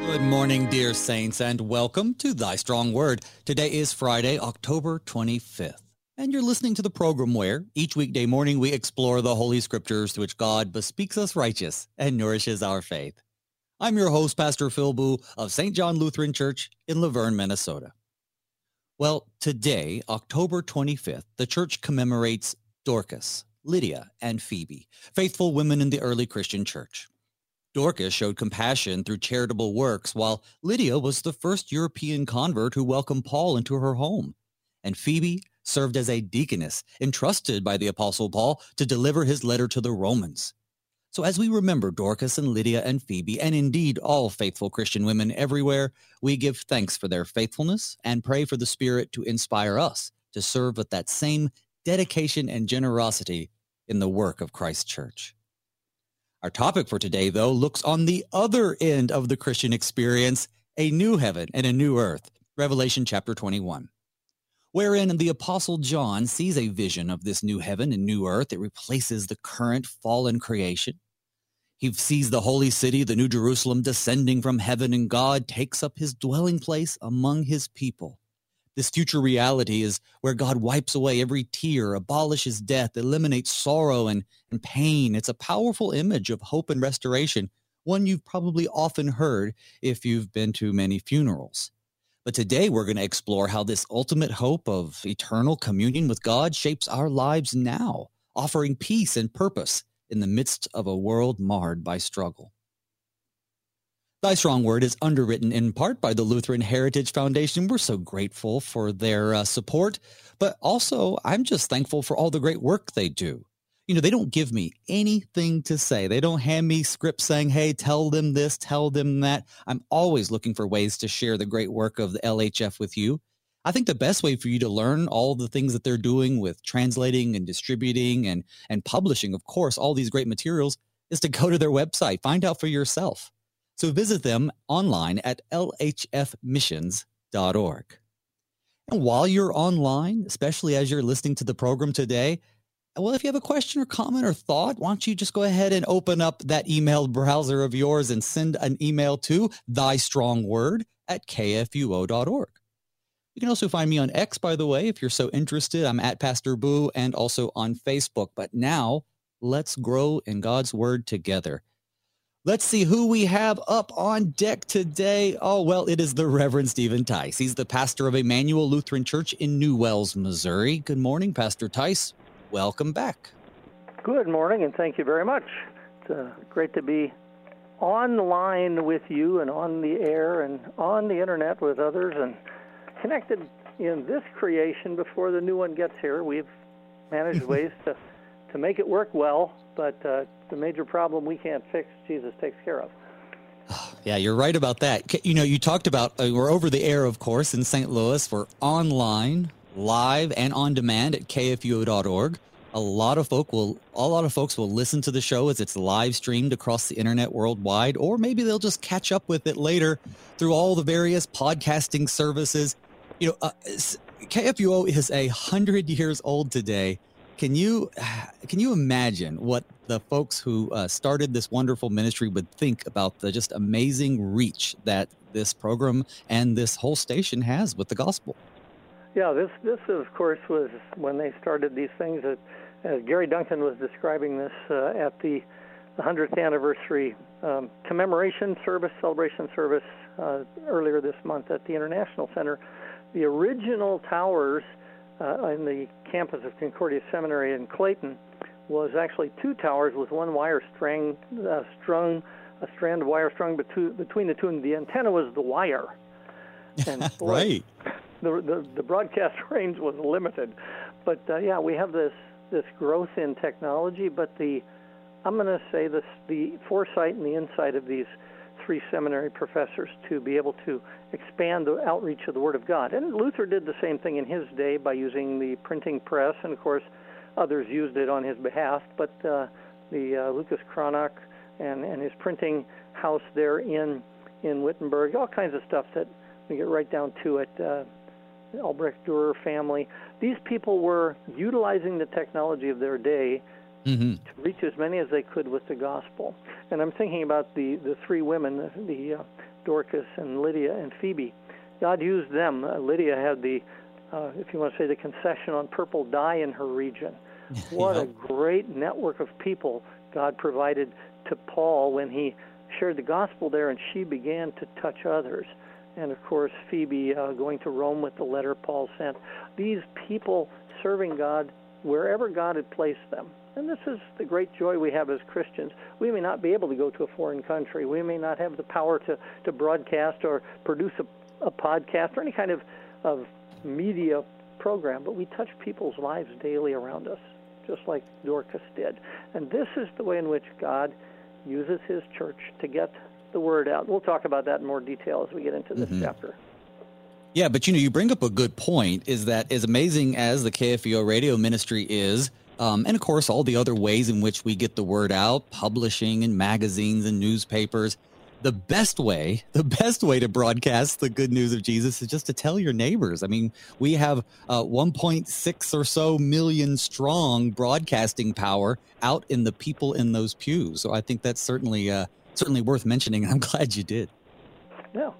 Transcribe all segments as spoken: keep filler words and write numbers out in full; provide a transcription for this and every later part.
Good morning, dear saints, and welcome to Thy Strong Word. Today is Friday, October twenty-fifth, and you're listening to the program where each weekday morning we explore the Holy Scriptures through which God bespeaks us righteous and nourishes our faith. I'm your host, Pastor Phil Boo of Saint John Lutheran Church in Laverne, Minnesota. Well, today, October twenty-fifth, the church commemorates Dorcas, Lydia, and Phoebe, faithful women in the early Christian church. Dorcas showed compassion through charitable works, while Lydia was the first European convert who welcomed Paul into her home. And Phoebe served as a deaconess, entrusted by the Apostle Paul to deliver his letter to the Romans. So as we remember Dorcas and Lydia and Phoebe, and indeed all faithful Christian women everywhere, we give thanks for their faithfulness and pray for the Spirit to inspire us to serve with that same dedication and generosity in the work of Christ's church. Our topic for today, though, looks on the other end of the Christian experience, a new heaven and a new earth, Revelation chapter twenty-one, wherein the Apostle John sees a vision of this new heaven and new earth that replaces the current fallen creation. He sees the holy city, the New Jerusalem, descending from heaven, and God takes up his dwelling place among his people. This future reality is where God wipes away every tear, abolishes death, eliminates sorrow and, and pain. It's a powerful image of hope and restoration, one you've probably often heard if you've been to many funerals. But today we're going to explore how this ultimate hope of eternal communion with God shapes our lives now, offering peace and purpose in the midst of a world marred by struggle. Thy Strong Word is underwritten in part by the Lutheran Heritage Foundation. We're so grateful for their uh, support, but also I'm just thankful for all the great work they do. You know, they don't give me anything to say. They don't hand me scripts saying, hey, tell them this, tell them that. I'm always looking for ways to share the great work of the L H F with you. I think the best way for you to learn all the things that they're doing with translating and distributing and, and publishing, of course, all these great materials is to go to their website, find out for yourself. So visit them online at L H F missions dot org. And while you're online, especially as you're listening to the program today, well, if you have a question or comment or thought, why don't you just go ahead and open up that email browser of yours and send an email to thystrongword at K F U O dot org. You can also find me on X, by the way, if you're so interested. I'm at Pastor Boo, and also on Facebook. But now, let's grow in God's Word together. Let's see who we have up on deck today. Oh, well, it is the Reverend Stephen Tice. He's the pastor of Emmanuel Lutheran Church in New Wells, Missouri. Good morning, Pastor Tice. Welcome back. Good morning, and thank you very much. It's uh, great to be on the line with you and on the air and on the internet with others and connected in this creation before the new one gets here. We've managed ways to, to make it work well, but uh, the major problem we can't fix, Jesus takes care of. Yeah, you're right about that. You know, you talked about, uh, we're over the air, of course, in Saint Louis. We're online, live, and on demand at K F U O dot org. A lot of folk will, a lot of folks will listen to the show as it's live streamed across the internet worldwide, or maybe they'll just catch up with it later through all the various podcasting services. You know, uh, K F U O is a hundred years old today. Can you can you imagine what the folks who uh, started this wonderful ministry would think about the just amazing reach that this program and this whole station has with the gospel? Yeah, this, this of course, was when they started these things. That, as Gary Duncan was describing this uh, at the, the hundredth anniversary um, commemoration service, celebration service uh, earlier this month at the International Center. The original towers uh, in the campus of Concordia Seminary in Clayton was actually two towers with one wire string, uh, strung, a strand of wire strung between, between the two, and the antenna was the wire. And boy, right. The, the the broadcast range was limited, but uh, yeah, we have this this growth in technology. But the I'm going to say this the foresight and the insight of these three seminary professors to be able to expand the outreach of the Word of God. And Luther did the same thing in his day by using the printing press, and of course others used it on his behalf. But uh, the uh, Lucas Cranach and and his printing house there in in Wittenberg, all kinds of stuff that we get right down to it. Uh, Albrecht Dürer family. These people were utilizing the technology of their day Mm-hmm. to reach as many as they could with the gospel. And I'm thinking about the, the three women, the, the uh, Dorcas and Lydia and Phoebe. God used them. Uh, Lydia had the, uh, if you want to say, the concession on purple dye in her region. What Yep. a great network of people God provided to Paul when he shared the gospel there, and she began to touch others. And, of course, Phoebe uh, going to Rome with the letter Paul sent. These people serving God wherever God had placed them. And this is the great joy we have as Christians. We may not be able to go to a foreign country. We may not have the power to, to broadcast or produce a, a podcast or any kind of, of media program, but we touch people's lives daily around us, just like Dorcas did. And this is the way in which God uses his church to get the word out. We'll talk about that in more detail as we get into this Mm-hmm. chapter. Yeah, but you know, you bring up a good point, is that as amazing as the K F E O radio ministry is, um, and of course all the other ways in which we get the word out, publishing in magazines and newspapers, the best way, the best way to broadcast the good news of Jesus is just to tell your neighbors. I mean, we have uh, one point six or so million strong broadcasting power out in the people in those pews. So I think that's certainly uh, certainly worth mentioning. I'm glad you did. Yeah.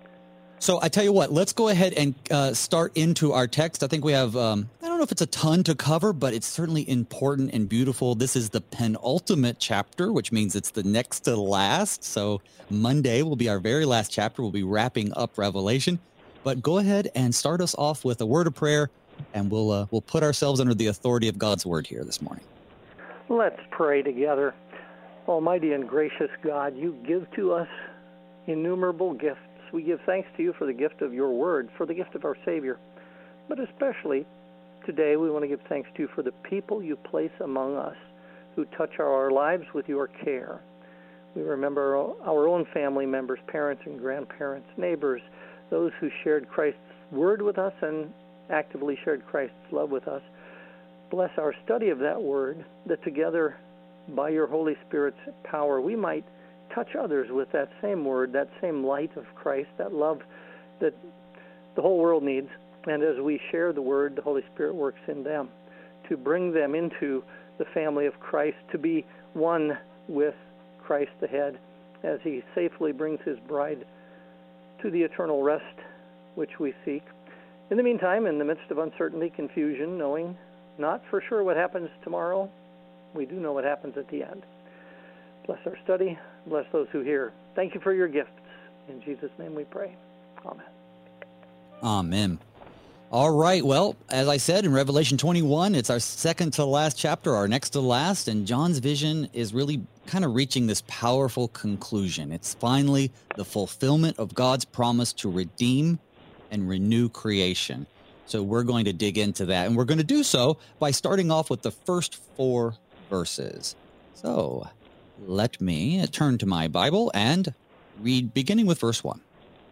So I tell you what, let's go ahead and uh, start into our text. I think we have, um, I don't know if it's a ton to cover, but it's certainly important and beautiful. This is the penultimate chapter, which means it's the next to last. So Monday will be our very last chapter. We'll be wrapping up Revelation. But go ahead and start us off with a word of prayer, and we'll uh, we'll put ourselves under the authority of God's word here this morning. Let's pray together. Almighty and gracious God, you give to us innumerable gifts. We give thanks to you for the gift of your word, for the gift of our Savior. But especially today, we want to give thanks to you for the people you place among us who touch our lives with your care. We remember our own family members, parents and grandparents, neighbors, those who shared Christ's word with us and actively shared Christ's love with us. Bless our study of that word, that together, by your Holy Spirit's power, we might touch others with that same word, that same light of Christ, that love that the whole world needs. And as we share the word, the Holy Spirit works in them to bring them into the family of Christ, to be one with Christ ahead as he safely brings his bride to the eternal rest which we seek. In the meantime, in the midst of uncertainty, confusion, knowing not for sure what happens tomorrow, we do know what happens at the end. Bless our study. Bless those who hear. Thank you for your gifts. In Jesus' name we pray. Amen. Amen. All right. Well, as I said, in Revelation twenty-one, it's our second to last chapter, our next to last, and John's vision is really kind of reaching this powerful conclusion. It's finally the fulfillment of God's promise to redeem and renew creation. So we're going to dig into that, and we're going to do so by starting off with the first four verses. So let me turn to my Bible and read beginning with verse one.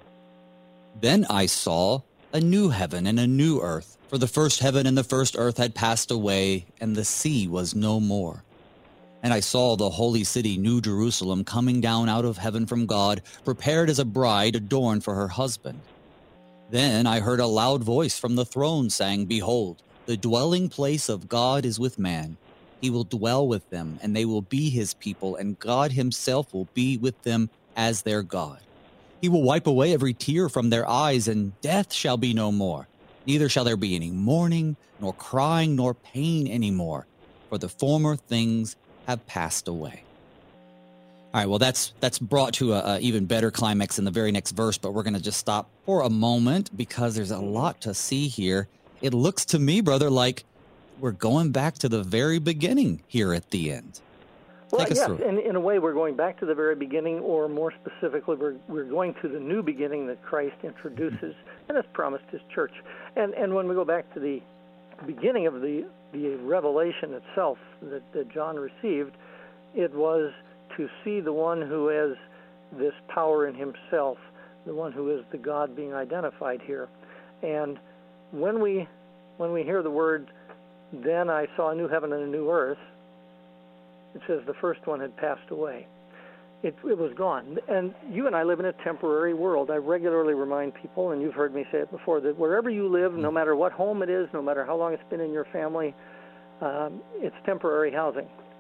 Then I saw a new heaven and a new earth, for the first heaven and the first earth had passed away, and the sea was no more. And I saw the holy city, New Jerusalem, coming down out of heaven from God, prepared as a bride adorned for her husband. Then I heard a loud voice from the throne saying, Behold, the dwelling place of God is with man. He will dwell with them, and they will be his people, and God himself will be with them as their God. He will wipe away every tear from their eyes, and death shall be no more. Neither shall there be any mourning, nor crying, nor pain any more, for the former things have passed away. All right, well, that's that's brought to a, a even better climax in the very next verse, but we're going to just stop for a moment because there's a lot to see here. It looks to me, brother, like we're going back to the very beginning here at the end. Well, Take us yes, through. in, in a way, we're going back to the very beginning, or more specifically, we're we're going to the new beginning that Christ introduces and has promised his church. And and when we go back to the beginning of the the revelation itself that, that John received, it was to see the one who has this power in himself, the one who is the God being identified here. And when we when we hear the word, then I saw a new heaven and a new earth, it says the first one had passed away. It, it was gone. And you and I live in a temporary world. I regularly remind people, and you've heard me say it before, that wherever you live, no matter what home it is, no matter how long it's been in your family, um, it's temporary housing.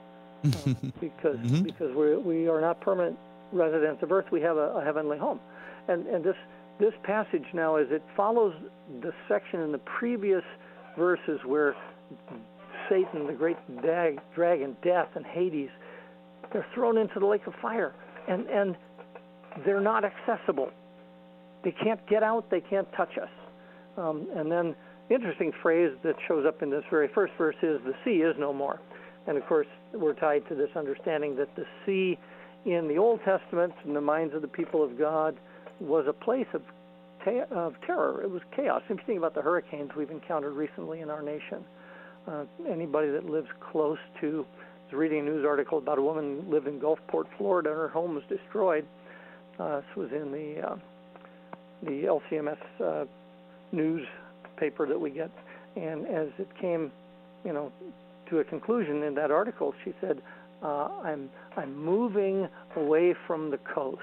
um, because mm-hmm. because we we are not permanent residents of earth. We have a, a heavenly home, and and this this passage now, as it follows the section in the previous verses where Satan, the great dag, dragon, death, and Hades, they're thrown into the lake of fire, and and they're not accessible. They can't get out. They can't touch us. Um, and then, interesting phrase that shows up in this very first verse is, the sea is no more. And of course, we're tied to this understanding that the sea in the Old Testament, in the minds of the people of God, was a place of, ta- of terror. It was chaos. If you think about the hurricanes we've encountered recently in our nation, uh, anybody that lives close to, I was reading a news article about a woman who lived in Gulfport, Florida, and her home was destroyed. Uh, this was in the uh, the L C M S uh, newspaper that we get, and as it came, you know, to a conclusion in that article, she said, uh, "I'm I'm moving away from the coast,"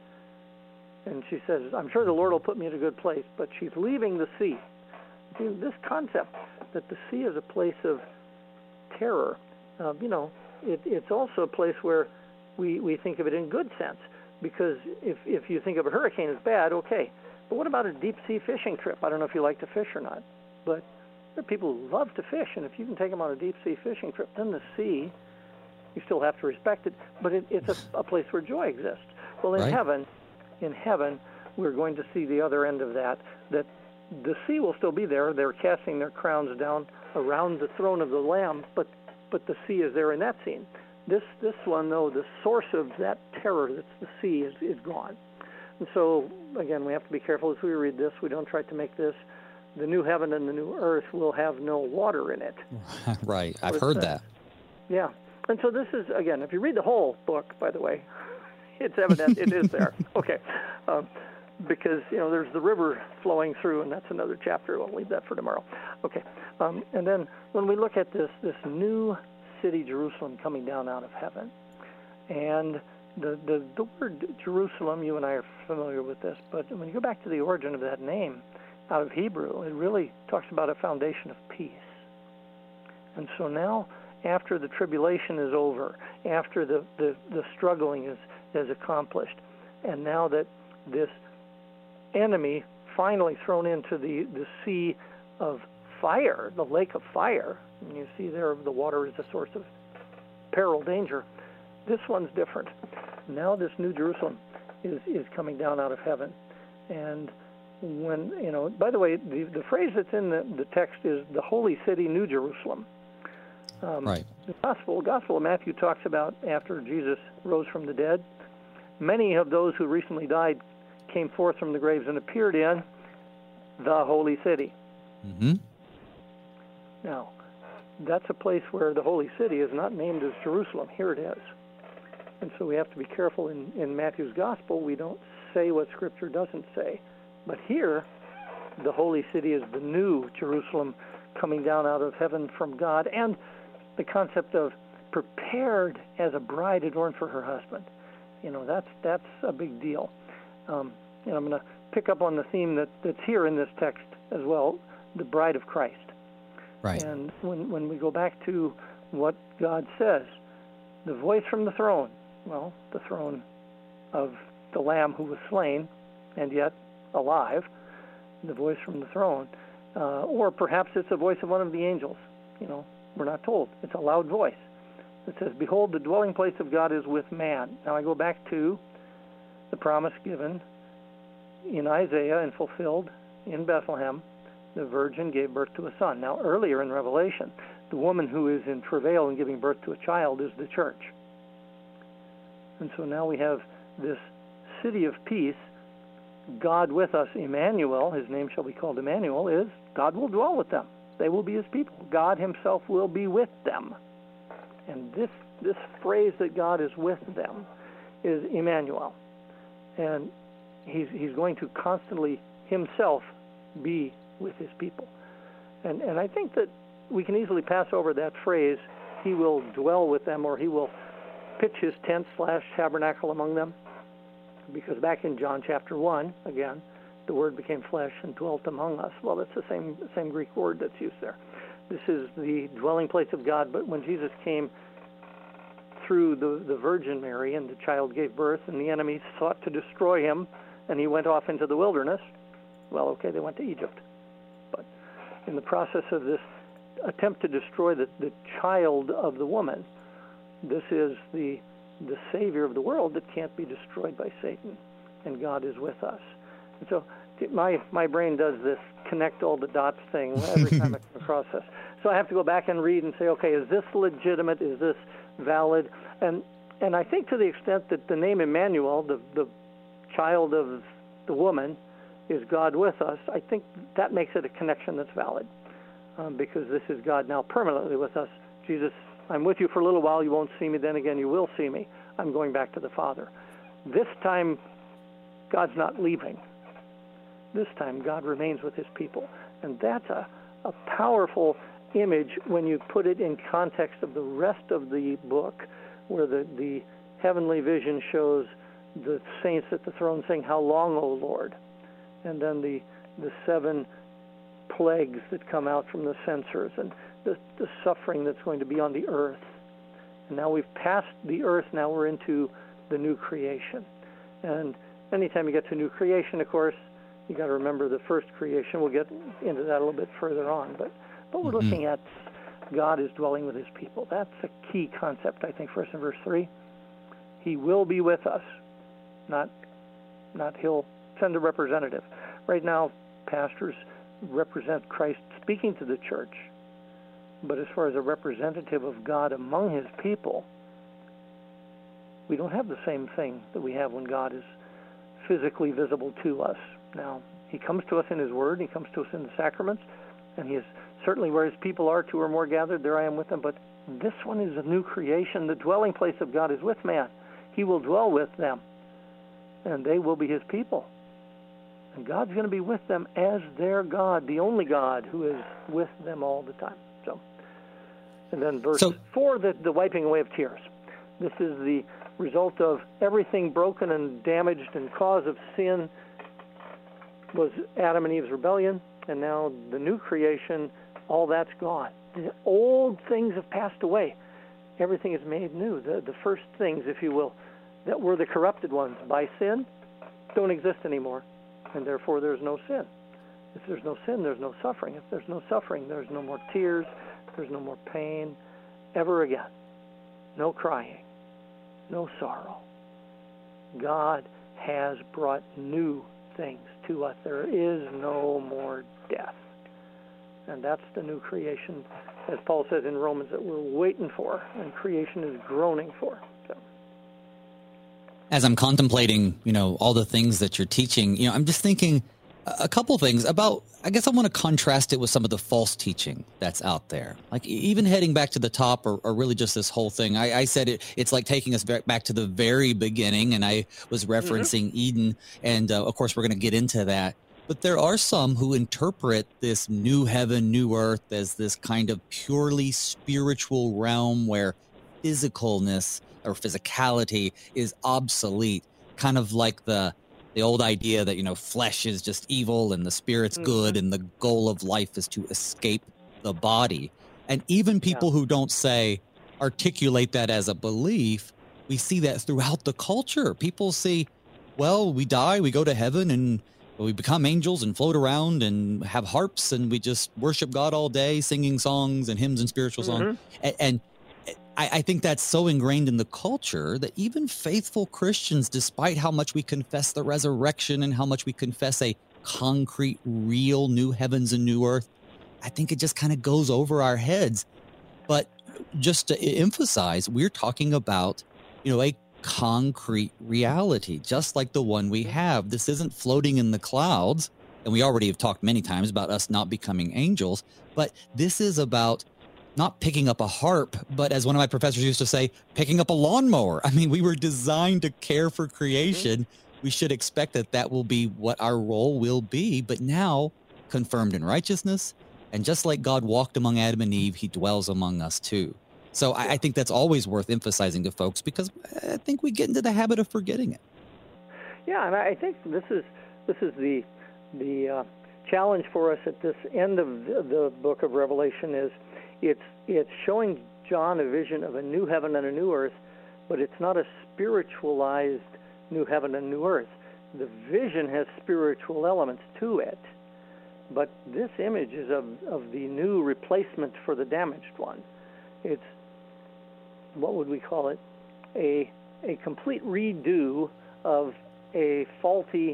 and she says, "I'm sure the Lord will put me in a good place," but she's leaving the sea. See, this concept that the sea is a place of terror, uh, you know, it, it's also a place where we we think of it in good sense, because if if you think of a hurricane as bad, okay. But what about a deep-sea fishing trip? I don't know if you like to fish or not, but there are people who love to fish, and if you can take them on a deep-sea fishing trip, then the sea, you still have to respect it, but it, it's a, a place where joy exists. Well, in right. heaven, in heaven, we're going to see the other end of that, that the sea will still be there. They're casting their crowns down around the throne of the Lamb, but but the sea is there in that scene. This this one, though, the source of that terror that's the sea is, is gone. And so, again, we have to be careful as we read this. We don't try to make this, the new heaven and the new earth will have no water in it. Right. I've heard uh, that. Yeah. And so this is, again, if you read the whole book, by the way, it's evident it is there. Okay. Um, because, you know, there's the river flowing through, and that's another chapter. We'll leave that for tomorrow. Okay. Um, and then when we look at this, this new city, Jerusalem, coming down out of heaven, and The, the the word Jerusalem, you and I are familiar with this, but when you go back to the origin of that name out of Hebrew, it really talks about a foundation of peace. And so now, after the tribulation is over, after the, the, the struggling is, is accomplished, and now that this enemy finally thrown into the, the sea of fire, the lake of fire, and you see there the water is a source of peril, danger, this one's different. Now this new Jerusalem is, is coming down out of heaven. And when, you know, by the way, the, the phrase that's in the, the text is the holy city, New Jerusalem. Um, right. The Gospel, Gospel of Matthew talks about after Jesus rose from the dead, many of those who recently died came forth from the graves and appeared in the holy city. Mm-hmm. Now, that's a place where the holy city is not named as Jerusalem. Here it is. And so we have to be careful in, in Matthew's gospel. We don't say what Scripture doesn't say. But here, the holy city is the new Jerusalem coming down out of heaven from God, and the concept of prepared as a bride adorned for her husband. You know, that's that's a big deal. Um, and I'm going to pick up on the theme that, that's here in this text as well, the bride of Christ. Right. And when, when we go back to what God says, the voice from the throne, well, the throne of the Lamb who was slain and yet alive, the voice from the throne, uh, or perhaps it's the voice of one of the angels. You know, we're not told. It's a loud voice. It says, "Behold, the dwelling place of God is with man." Now I go back to the promise given in Isaiah and fulfilled in Bethlehem. The virgin gave birth to a son. Now earlier in Revelation, the woman who is in travail and giving birth to a child is the church. And so now we have this city of peace, God with us, Emmanuel, his name shall be called Emmanuel, is God will dwell with them. They will be his people. God himself will be with them. And this this phrase that God is with them is Emmanuel. And he's he's going to constantly himself be with his people. And and I think that we can easily pass over that phrase, he will dwell with them, or he will pitch his tent slash tabernacle among them, because back in John chapter one, again, the Word became flesh and dwelt among us. Well, that's the same same Greek word that's used there. This is the dwelling place of God, but when Jesus came, through the, the Virgin Mary, and the child gave birth, and the enemy sought to destroy him, and he went off into the wilderness. Well, okay, they went to Egypt. But in the process of this attempt to destroy the, the child of the woman, this is the the Savior of the world that can't be destroyed by Satan, and God is with us. And so my my brain does this connect all the dots thing every time I come across this. So I have to go back and read and say, okay, is this legitimate? Is this valid? And and I think to the extent that the name Emmanuel, the the child of the woman, is God with us, I think that makes it a connection that's valid, um, because this is God now permanently with us. Jesus, I'm with you for a little while, you won't see me, then again you will see me. I'm going back to the Father. This time, God's not leaving. This time, God remains with his people. And that's a, a powerful image when you put it in context of the rest of the book, where the, the heavenly vision shows the saints at the throne saying, "How long, O Lord?" And then the the seven plagues that come out from the censers, and the, the suffering that's going to be on the earth. And now we've passed the earth, now we're into the new creation. And anytime you get to new creation, of course, you got to remember the first creation. We'll get into that a little bit further on. But, but we're mm-hmm. looking at God is dwelling with his people. That's a key concept, I think, for us in verse three. He will be with us, not, not he'll send a representative. Right now, pastors represent Christ speaking to the church. But as far as a representative of God among his people, we don't have the same thing that we have when God is physically visible to us. Now, he comes to us in his word, he comes to us in the sacraments, and he is certainly where his people are, two or more gathered, there I am with them. But this one is a new creation. The dwelling place of God is with man. He will dwell with them, and they will be his people. And God's going to be with them as their God, the only God who is with them all the time. So, and then verse so, four, the, the wiping away of tears. This is the result of everything broken and damaged, and cause of sin was Adam and Eve's rebellion, and now the new creation, all that's gone. The old things have passed away. Everything is made new. The, the first things, if you will, that were the corrupted ones by sin don't exist anymore, and therefore there's no sin. If there's no sin, there's no suffering. If there's no suffering, there's no more tears, there's no more pain ever again. No crying, no sorrow. God has brought new things to us. There is no more death. And that's the new creation, as Paul says in Romans, that we're waiting for, and creation is groaning for. So. As I'm contemplating, you know, all the things that you're teaching, you know, I'm just thinking a couple things about, I guess I want to contrast it with some of the false teaching that's out there. Like even heading back to the top, or, or really just this whole thing. I, I said it, it's like taking us back to the very beginning, and I was referencing mm-hmm. Eden, and uh, of course we're going to get into that. But there are some who interpret this new heaven, new earth as this kind of purely spiritual realm where physicalness or physicality is obsolete, kind of like the the old idea that, you know, flesh is just evil and the spirit's mm-hmm. good, and the goal of life is to escape the body. And even people yeah. who don't say, articulate that as a belief, we see that throughout the culture. People see, well, we die, we go to heaven, and we become angels and float around and have harps, and we just worship God all day, singing songs and hymns and spiritual songs. Mm-hmm. And, and I, I think that's so ingrained in the culture that even faithful Christians, despite how much we confess the resurrection and how much we confess a concrete, real new heavens and new earth, I think it just kind of goes over our heads. But just to emphasize, we're talking about, you know, a concrete reality, just like the one we have. This isn't floating in the clouds, and we already have talked many times about us not becoming angels, but this is about not picking up a harp, but as one of my professors used to say, picking up a lawnmower. I mean, we were designed to care for creation. We should expect that that will be what our role will be, but now confirmed in righteousness. And just like God walked among Adam and Eve, he dwells among us too. So I, I think that's always worth emphasizing to folks, because I think we get into the habit of forgetting it. Yeah, and I think this is this is the the uh, challenge for us at this end of the, the book of Revelation is it's it's showing John a vision of a new heaven and a new earth but it's not a spiritualized new heaven and new earth. The vision has spiritual elements to it, but this image is of, of the new replacement for the damaged one. It's, what would we call it, a, a complete redo of a faulty,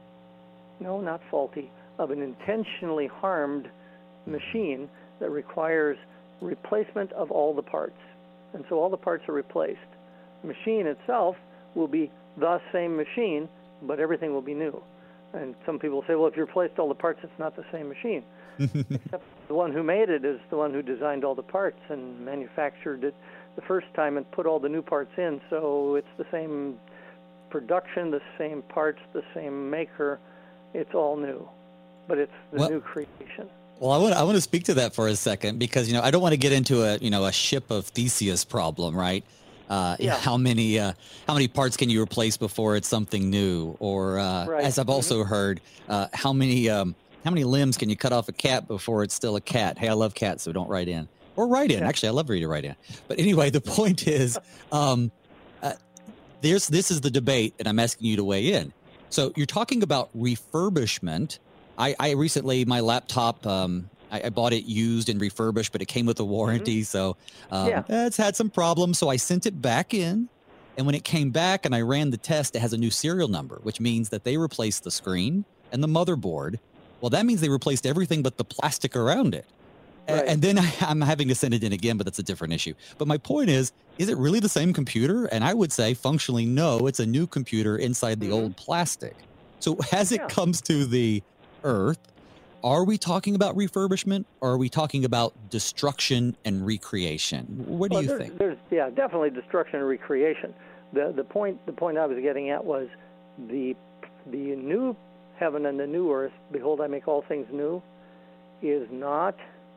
no, not faulty, of an intentionally harmed machine that requires replacement of all the parts. And so all the parts are replaced. The machine itself will be the same machine, but everything will be new. And some people say, well, if you replaced all the parts, it's not the same machine. Except the one who made it is the one who designed all the parts and manufactured it the first time and put all the new parts in. So it's the same production, the same parts, the same maker. It's all new, but it's the well, new creation. Well, I want I want to speak to that for a second because, you know, I don't want to get into a, you know, a ship of Theseus problem, right? Uh, yeah. How many uh, how many parts can you replace before it's something new? Or uh, right. as I've also mm-hmm. heard, uh, how many um, how many limbs can you cut off a cat before it's still a cat? Hey, I love cats, so don't write in. Or write in. Yeah. Actually, I love for you to write in. But anyway, the point is, um, uh, there's this is the debate, and I'm asking you to weigh in. So you're talking about refurbishment. I, I recently, my laptop, um, I, I bought it used and refurbished, but it came with a warranty. Mm-hmm. So um, yeah. it's had some problems. So I sent it back in. And when it came back and I ran the test, it has a new serial number, which means that they replaced the screen and the motherboard. Well, that means they replaced everything but the plastic around it. Right. And then I, I'm having to send it in again, but that's a different issue. But my point is, is it really the same computer? And I would say functionally, no, it's a new computer inside the mm-hmm. old plastic. So as yeah. it comes to the Earth, are we talking about refurbishment or are we talking about destruction and recreation? What do well, you there's, think? There's, yeah, definitely destruction and recreation. The the point the point I was getting at was the the new heaven and the new earth, behold, I make all things new, is not,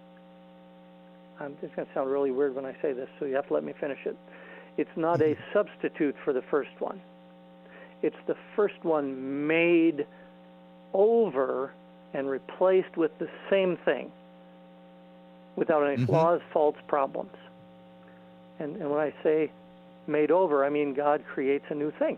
I'm just going to sound really weird when I say this, so you have to let me finish it. It's not a substitute for the first one. It's the first one made over and replaced with the same thing without any mm-hmm. flaws, faults, problems. And, and when I say made over, I mean God creates a new thing.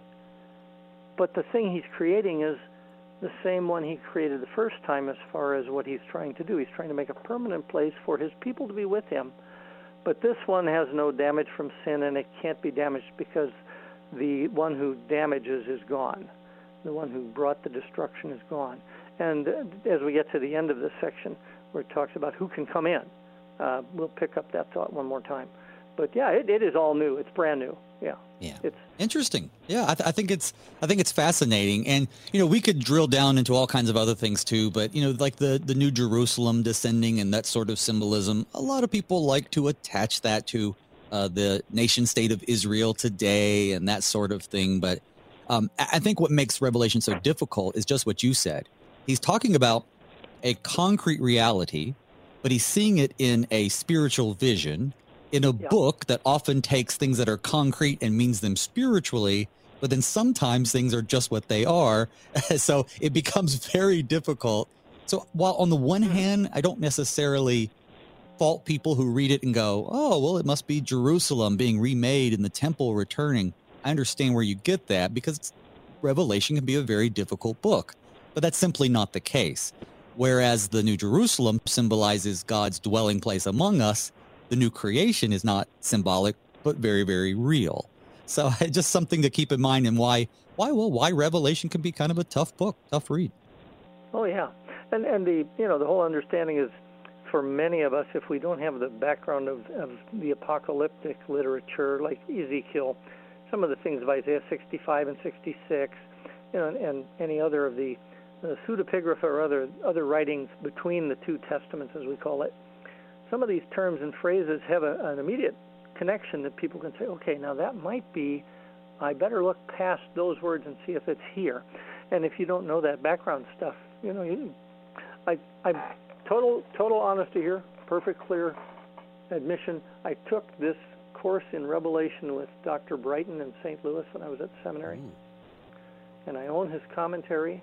But the thing he's creating is the same one he created the first time as far as what he's trying to do. He's trying to make a permanent place for his people to be with him. But this one has no damage from sin, and it can't be damaged because the one who damages is gone. The one who brought the destruction is gone. And as we get to the end of this section, where it talks about who can come in, uh, we'll pick up that thought one more time. But yeah, it, it is all new. It's brand new. Yeah. Yeah. It's interesting. Yeah, I, th- I think it's I think it's fascinating, and you know we could drill down into all kinds of other things too. But you know, like the the New Jerusalem descending and that sort of symbolism, a lot of people like to attach that to uh, the nation state of Israel today and that sort of thing. But um, I think what makes Revelation so difficult is just what you said. He's talking about a concrete reality, but he's seeing it in a spiritual vision, in a yeah. book that often takes things that are concrete and means them spiritually, but then sometimes things are just what they are. So it becomes very difficult. So while on the one hand, I don't necessarily fault people who read it and go, oh, well, it must be Jerusalem being remade and the temple returning. I understand where you get that because Revelation can be a very difficult book. But that's simply not the case. Whereas the New Jerusalem symbolizes God's dwelling place among us, the new creation is not symbolic, but very, very real. So just something to keep in mind, and why, why, well, why Revelation can be kind of a tough book, tough read. Oh yeah, and and the you know the whole understanding is, for many of us, if we don't have the background of, of the apocalyptic literature like Ezekiel, some of the things of Isaiah sixty-five and sixty-six, you know, and, and any other of the the pseudepigrapha or other other writings between the two testaments, as we call it, some of these terms and phrases have a, an immediate connection that people can say, okay, now that might be, I better look past those words and see if it's here. And if you don't know that background stuff, you know, you, I, I, total total honesty here, perfect clear admission. I took this course in Revelation with Doctor Brighton in Saint Louis when I was at seminary, mm. and I own his commentary.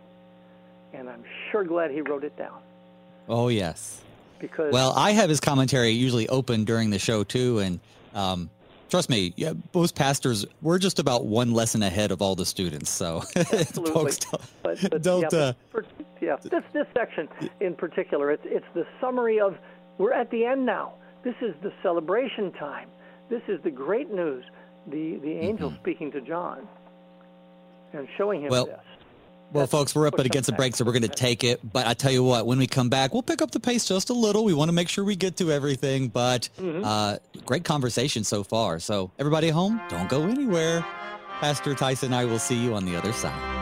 And I'm sure glad he wrote it down. Oh, yes. Because well, I have his commentary usually open during the show, too. And um, trust me, yeah, most pastors, we're just about one lesson ahead of all the students. So Absolutely. folks don't, but, but, don't yeah, uh, but for, yeah, this this section in particular, it's it's the summary of we're at the end now. This is the celebration time. This is the great news. The the angel mm-hmm. speaking to John and showing him well, this. Well, That's folks, we're up against the break, so we're going to take it. But I tell you what, when we come back, we'll pick up the pace just a little. We want to make sure we get to everything. But mm-hmm. uh, great conversation so far. So everybody at home, don't go anywhere. Pastor Tyson and I will see you on the other side.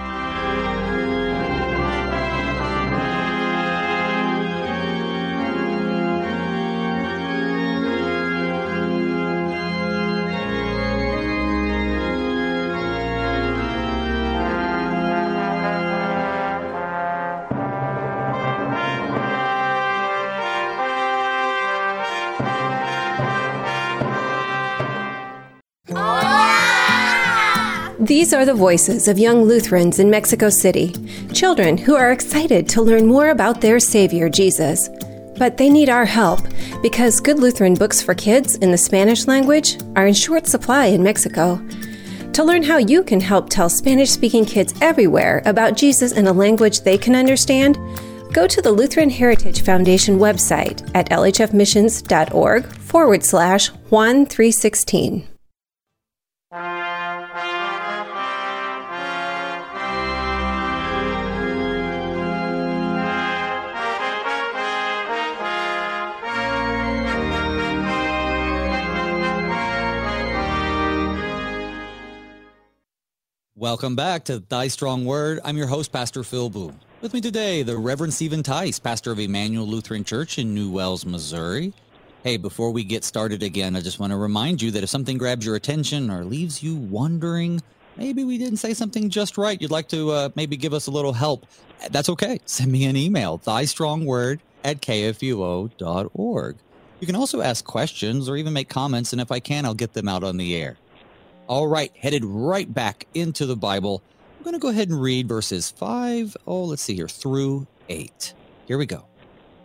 These are the voices of young Lutherans in Mexico City, children who are excited to learn more about their Savior, Jesus. But they need our help because good Lutheran books for kids in the Spanish language are in short supply in Mexico. To learn how you can help tell Spanish-speaking kids everywhere about Jesus in a language they can understand, go to the Lutheran Heritage Foundation website at lhfmissions.org forward slash Juan three sixteen. Welcome back to Thy Strong Word. I'm your host, Pastor Phil Boone. With me today, the Reverend Stephen Tice, pastor of Emmanuel Lutheran Church in New Wells, Missouri. Hey, before we get started again, I just want to remind you that if something grabs your attention or leaves you wondering, maybe we didn't say something just right, you'd like to uh, maybe give us a little help, that's okay. Send me an email, thystrongword at k f u o dot org. You can also ask questions or even make comments, and if I can, I'll get them out on the air. All right, headed right back into the Bible. I'm going to go ahead and read verses five, oh, let's see here, through eight. Here we go.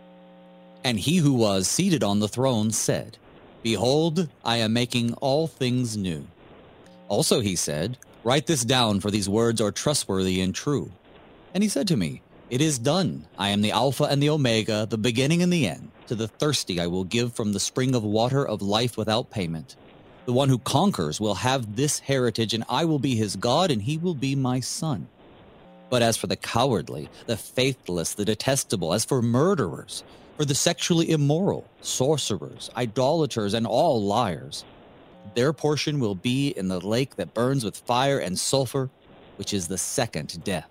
And he who was seated on the throne said, Behold, I am making all things new. Also he said, Write this down, for these words are trustworthy and true. And he said to me, It is done. I am the Alpha and the Omega, the beginning and the end. To the thirsty I will give from the spring of water of life without payment. The one who conquers will have this heritage, and I will be his God, and he will be my son. But as for the cowardly, the faithless, the detestable, as for murderers, for the sexually immoral, sorcerers, idolaters, and all liars, their portion will be in the lake that burns with fire and sulfur, which is the second death.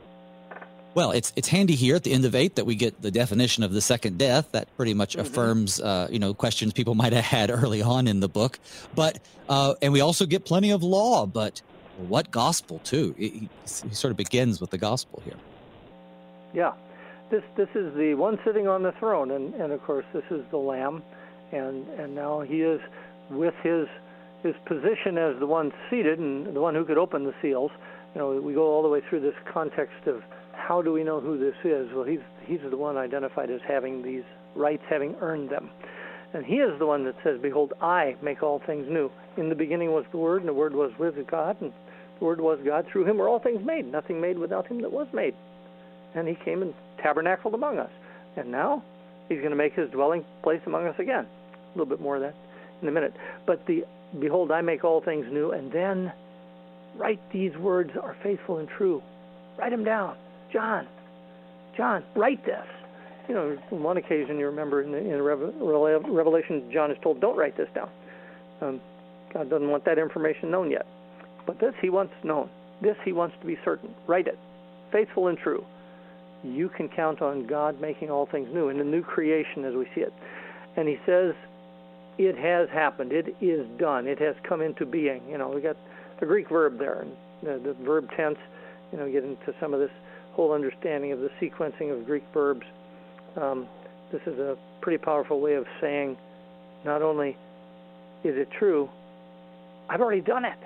Well, it's it's handy here at the end of eight that we get the definition of the second death. That pretty much mm-hmm. affirms, uh, you know, questions people might have had early on in the book. But uh, and we also get plenty of law. But what gospel too? He, he sort of begins with the gospel here. Yeah, this this is the one sitting on the throne, and, and of course this is the Lamb, and and now he is with his his position as the one seated and the one who could open the seals. You know, we go all the way through this context of how do we know who this is? Well, he's he's the one identified as having these rights, having earned them. And he is the one that says, Behold, I make all things new. In the beginning was the Word, and the Word was with God, and the Word was God. Through him were all things made. Nothing made without him that was made. And he came and tabernacled among us. And now he's going to make his dwelling place among us again. A little bit more of that in a minute. But the Behold, I make all things new. And then write these words are faithful and true. Write them down. John, John, write this. You know, on one occasion, you remember in, the, in Revelation, John is told, don't write this down. Um, God doesn't want that information known yet. But this he wants known. This he wants to be certain. Write it. Faithful and true. You can count on God making all things new, in the new creation as we see it. And he says, it has happened. It is done. It has come into being. You know, we got the Greek verb there, and the, the verb tense, you know, get into some of this whole understanding of the sequencing of Greek verbs. Um, this is a pretty powerful way of saying, not only is it true, I've already done it.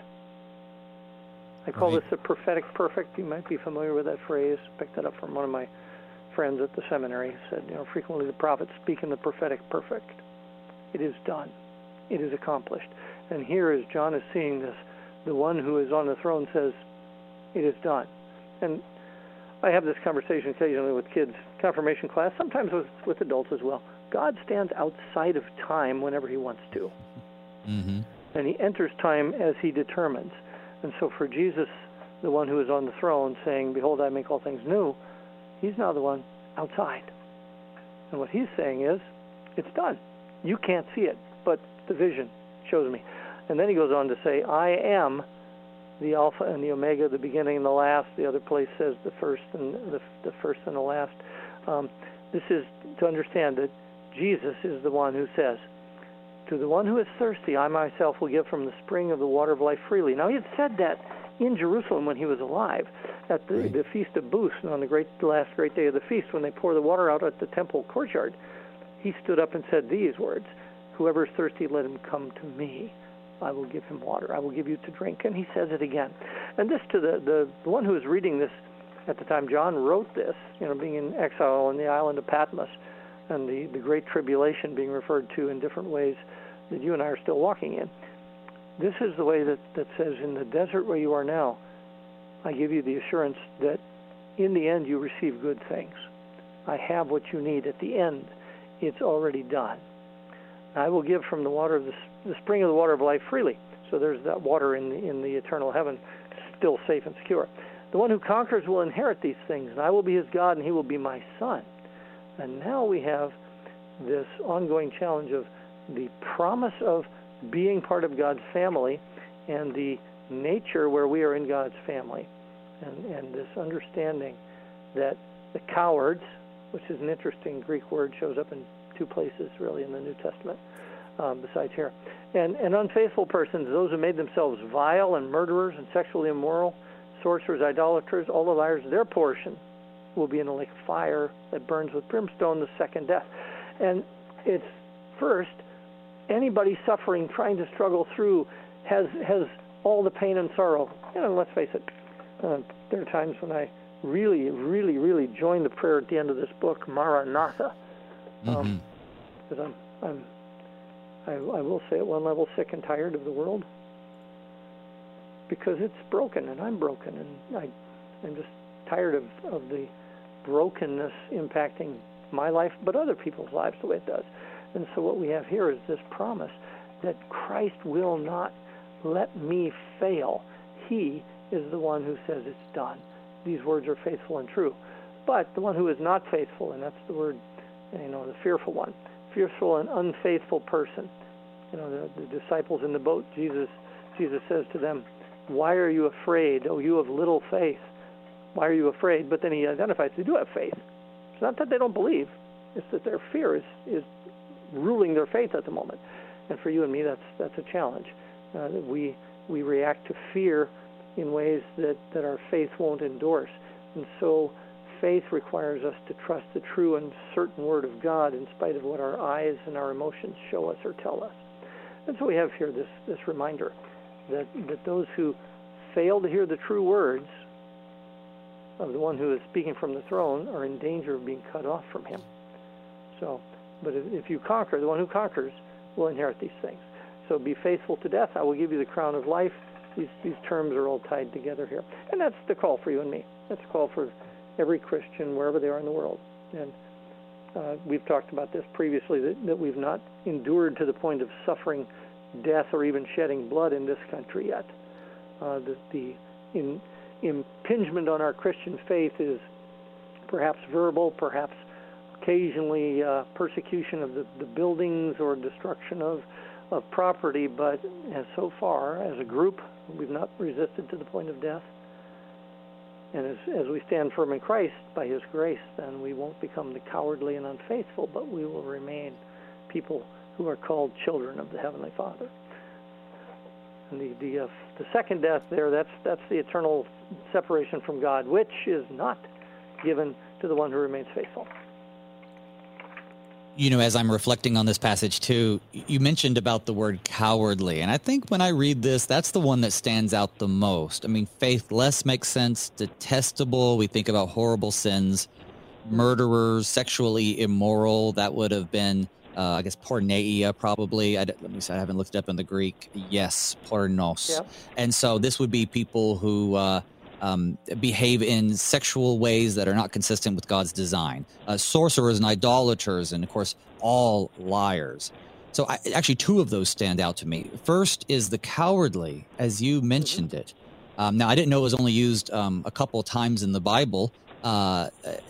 I call right. this a prophetic perfect. You might be familiar with that phrase. Picked that up from one of my friends at the seminary. He said, you know, frequently the prophets speak in the prophetic perfect. It is done. It is accomplished. And here, as John is seeing this, the one who is on the throne says, it is done. And I have this conversation occasionally with kids, confirmation class, sometimes with, with adults as well. God stands outside of time whenever he wants to. Mm-hmm. And he enters time as he determines. And so for Jesus, the one who is on the throne saying, behold, I make all things new, he's now the one outside. And what he's saying is, it's done. You can't see it, but the vision shows me. And then he goes on to say, I am the Alpha and the Omega, the beginning and the last. The other place says the first and the, the first and the last. Um, this is to understand that Jesus is the one who says, to the one who is thirsty, I myself will give from the spring of the water of life freely. Now, he had said that in Jerusalem when he was alive, at the, right. the Feast of Booths, on the great the last great day of the feast, when they pour the water out at the temple courtyard. He stood up and said these words, whoever is thirsty, let him come to me. I will give him water. I will give you to drink. And he says it again. And this to the, the, the one who was reading this at the time John wrote this, you know, being in exile on the island of Patmos, and the, the great tribulation being referred to in different ways that you and I are still walking in. This is the way that, that says, in the desert where you are now, I give you the assurance that in the end you receive good things. I have what you need. At the end, it's already done. I will give from the water of the, the spring of the water of life freely. So there's that water in the, in the eternal heaven, still safe and secure. The one who conquers will inherit these things, and I will be his God, and he will be my son. And now we have this ongoing challenge of the promise of being part of God's family and the nature where we are in God's family. And, and this understanding that the cowards, which is an interesting Greek word, shows up in two places really in the New Testament, um, besides here. And, and unfaithful persons, those who made themselves vile and murderers and sexually immoral, sorcerers, idolaters, all the liars, their portion will be in the lake of fire that burns with brimstone, the second death. And it's first, anybody suffering, trying to struggle through, has has all the pain and sorrow. You know, let's face it, uh, there are times when I really, really, really join the prayer at the end of this book, Maranatha, because um, mm-hmm. I'm, I'm, I, I will say at one level, sick and tired of the world, because it's broken, and I'm broken, and I, I'm just tired of, of the brokenness impacting my life, but other people's lives the way it does. And so what we have here is this promise that Christ will not let me fail. He is the one who says it's done. These words are faithful and true. But the one who is not faithful, and that's the word, you know, the fearful one, fearful and unfaithful person. You know, the, the disciples in the boat, Jesus, Jesus says to them, why are you afraid, oh, you of little faith? Why are you afraid? But then he identifies they do have faith. It's not that they don't believe. It's that their fear is, is ruling their faith at the moment. And for you and me, that's that's a challenge. Uh, that we we react to fear in ways that, that our faith won't endorse. And so faith requires us to trust the true and certain word of God in spite of what our eyes and our emotions show us or tell us. And so we have here this, this reminder that, that those who fail to hear the true words of the one who is speaking from the throne are in danger of being cut off from him. So, but if, if you conquer, the one who conquers will inherit these things. So be faithful to death. I will give you the crown of life. These, these terms are all tied together here. And that's the call for you and me. That's a call for every Christian wherever they are in the world. And uh, we've talked about this previously, that, that we've not endured to the point of suffering death or even shedding blood in this country yet. Uh, the the in, impingement on our Christian faith is perhaps verbal, perhaps occasionally uh, persecution of the, the buildings or destruction of, of property, but as so far, as a group, we've not resisted to the point of death. And as, as we stand firm in Christ by his grace, then we won't become the cowardly and unfaithful, but we will remain people who are called children of the Heavenly Father. And the the, uh, the second death there, that's that's the eternal separation from God, which is not given to the one who remains faithful. You know, as I'm reflecting on this passage too, you mentioned about the word cowardly. And I think when I read this, that's the one that stands out the most. I mean, faithless makes sense, detestable. We think about horrible sins, murderers, sexually immoral. That would have been uh, I guess porneia probably. I, let me see, I haven't looked it up in the Greek. Yes, pornos. Yeah. And so this would be people who uh, um, behave in sexual ways that are not consistent with God's design. Uh, sorcerers and idolaters, and of course, all liars. So I, actually, two of those stand out to me. First is the cowardly, as you mentioned mm-hmm. it. Um, now, I didn't know it was only used um, a couple times in the Bible. Uh,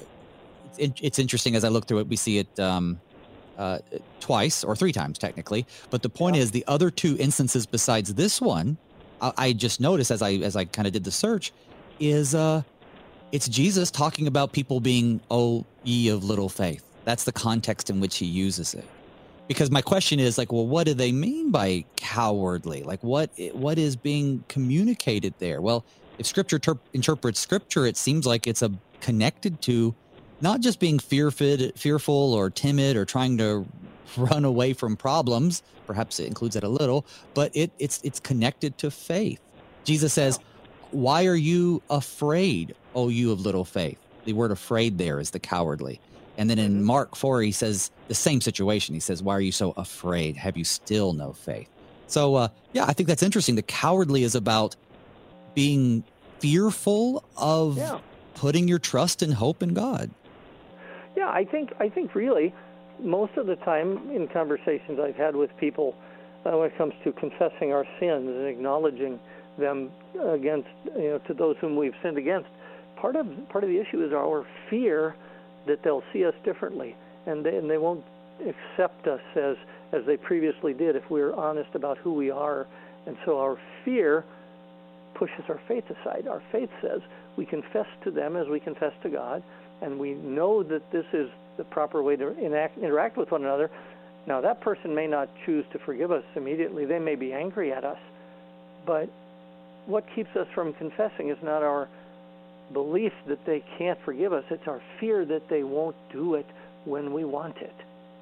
it, it's interesting as I look through it, we see it um, uh, twice or three times technically. But the point yeah. is, the other two instances besides this one, I, I just noticed as I as I kind of did the search, is uh, it's Jesus talking about people being, oh, ye of little faith. That's the context in which he uses it. Because my question is like, well, what do they mean by cowardly? Like what what is being communicated there? Well, if Scripture ter- interprets Scripture, it seems like it's a connected to not just being fearful, fearful or timid or trying to run away from problems. Perhaps it includes that a little, but it, it's it's connected to faith. Jesus says, "Why are you afraid, O you of little faith?" The word "afraid" there is the cowardly. And then in Mark four, he says the same situation. He says, "Why are you so afraid? Have you still no faith?" So, uh, yeah, I think that's interesting. The cowardly is about being fearful of yeah. putting your trust and hope in God. Yeah, I think I think really most of the time in conversations I've had with people uh, when it comes to confessing our sins and acknowledging them against, you know, to those whom we've sinned against, part of part of the issue is our fear that they'll see us differently, and they, and they won't accept us as, as they previously did if we're honest about who we are. And so our fear pushes our faith aside. Our faith says we confess to them as we confess to God, and we know that this is the proper way to enact, interact with one another. Now, that person may not choose to forgive us immediately. They may be angry at us. But what keeps us from confessing is not our belief that they can't forgive us. It's our fear that they won't do it when we want it.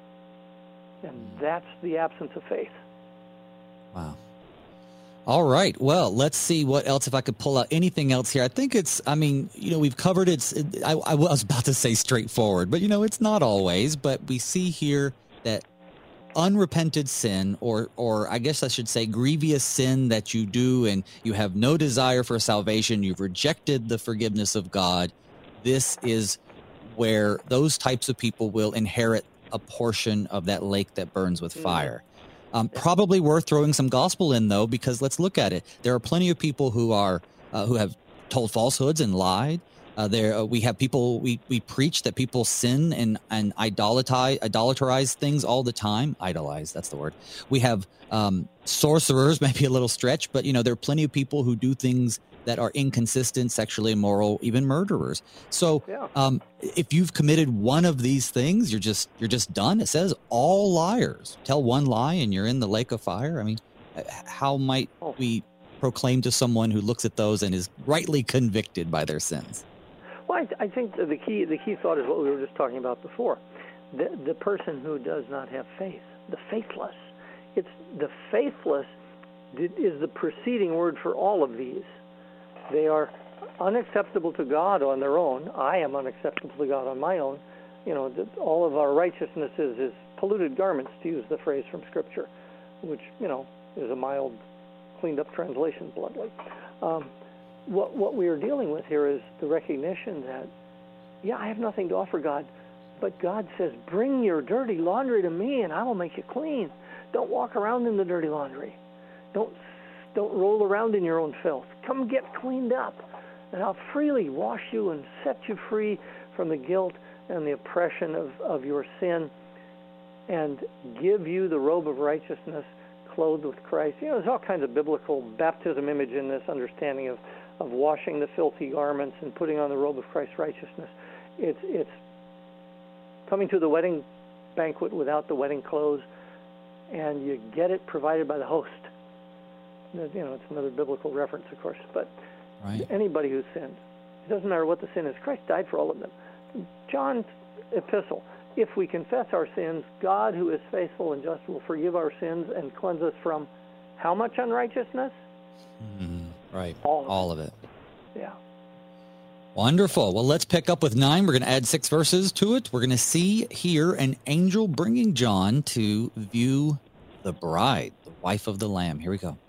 And that's the absence of faith. Wow. All right. Well, let's see what else, if I could pull out anything else here. I think it's, I mean, you know, we've covered it. I, I was about to say straightforward, but, you know, it's not always. But we see here that unrepented sin, or or I guess I should say grievous sin that you do and you have no desire for salvation, you've rejected the forgiveness of God, this is where those types of people will inherit a portion of that lake that burns with fire. Um, probably worth throwing some gospel in, though, because let's look at it. There are plenty of people who are uh, who have told falsehoods and lied. Uh, there, uh, we have people, we, we preach that people sin and, and idolatize, idolaterize things all the time. Idolize, that's the word. We have um, sorcerers, maybe a little stretch, but, you know, there are plenty of people who do things that are inconsistent, sexually immoral, even murderers. So yeah. um, if you've committed one of these things, you're just you're just done. It says all liars. Tell one lie and you're in the lake of fire. I mean, how might oh. we proclaim to someone who looks at those and is rightly convicted by their sins? Well, I, th- I think the key the key thought is what we were just talking about before. The the person who does not have faith, the faithless. It's the faithless is the preceding word for all of these. They are unacceptable to God on their own. I am unacceptable to God on my own. You know, the, all of our righteousness is, is polluted garments, to use the phrase from Scripture, which, you know, is a mild, cleaned-up translation, bluntly. Um, what what we are dealing with here is the recognition that, yeah, I have nothing to offer God, but God says, bring your dirty laundry to me and I will make you clean. Don't walk around in the dirty laundry. Don't don't roll around in your own filth. Come get cleaned up, and I'll freely wash you and set you free from the guilt and the oppression of, of your sin, and give you the robe of righteousness clothed with Christ. You know, there's all kinds of biblical baptism image in this understanding of, of washing the filthy garments and putting on the robe of Christ's righteousness. It's, it's coming to the wedding banquet without the wedding clothes, and you get it provided by the host. You know, it's another biblical reference, of course, but right. Anybody who's sinned, it doesn't matter what the sin is, Christ died for all of them. John's epistle, if we confess our sins, God, who is faithful and just, will forgive our sins and cleanse us from how much unrighteousness? Mm, right. All of all it. of it. Yeah. Wonderful. Well, let's pick up with nine. We're going to add six verses to it. We're going to see here an angel bringing John to view the bride, the wife of the Lamb. Here we go.